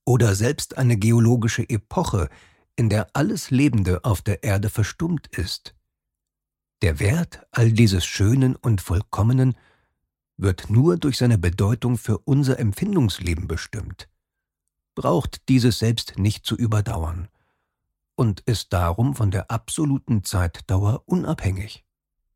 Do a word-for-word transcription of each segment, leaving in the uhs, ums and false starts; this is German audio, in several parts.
oder selbst eine geologische Epoche, in der alles Lebende auf der Erde verstummt ist. Der Wert all dieses Schönen und Vollkommenen wird nur durch seine Bedeutung für unser Empfindungsleben bestimmt, braucht dieses selbst nicht zu überdauern und ist darum von der absoluten Zeitdauer unabhängig.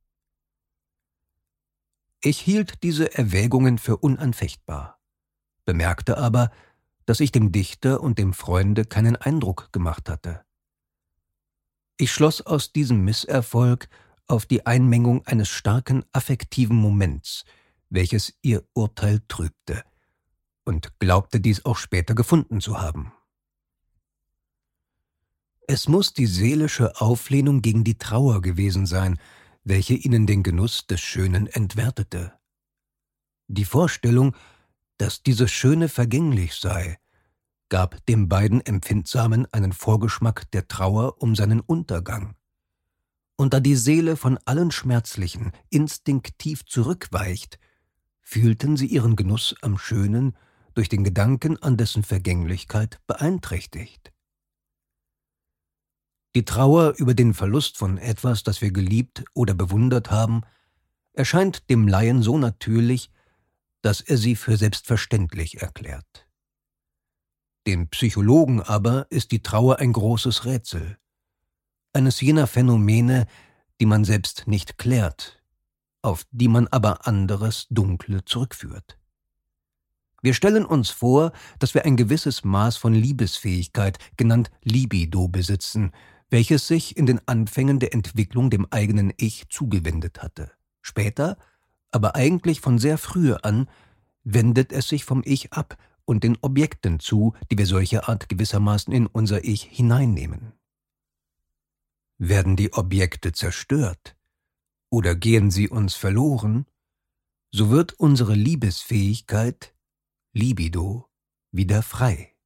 Ich hielt diese Erwägungen für unanfechtbar, bemerkte aber, dass ich dem Dichter und dem Freunde keinen Eindruck gemacht hatte. Ich schloss aus diesem Misserfolg auf die Einmengung eines starken affektiven Moments, welches ihr Urteil trübte, und glaubte dies auch später gefunden zu haben. Es muß die seelische Auflehnung gegen die Trauer gewesen sein, welche ihnen den Genuss des Schönen entwertete. Die Vorstellung, dass dieses Schöne vergänglich sei, gab den beiden Empfindsamen einen Vorgeschmack der Trauer um seinen Untergang. Und da die Seele von allen Schmerzlichen instinktiv zurückweicht, fühlten sie ihren Genuss am Schönen durch den Gedanken an dessen Vergänglichkeit beeinträchtigt. Die Trauer über den Verlust von etwas, das wir geliebt oder bewundert haben, erscheint dem Laien so natürlich, dass er sie für selbstverständlich erklärt. Dem Psychologen aber ist die Trauer ein großes Rätsel, eines jener Phänomene, die man selbst nicht klärt, auf die man aber anderes Dunkle zurückführt. Wir stellen uns vor, dass wir ein gewisses Maß von Liebesfähigkeit, genannt Libido, besitzen, welches sich in den Anfängen der Entwicklung dem eigenen Ich zugewendet hatte. Später, aber eigentlich von sehr frühe an, wendet es sich vom Ich ab und den Objekten zu, die wir solcher Art gewissermaßen in unser Ich hineinnehmen. Werden die Objekte zerstört oder gehen sie uns verloren, so wird unsere Liebesfähigkeit, Libido, wieder frei.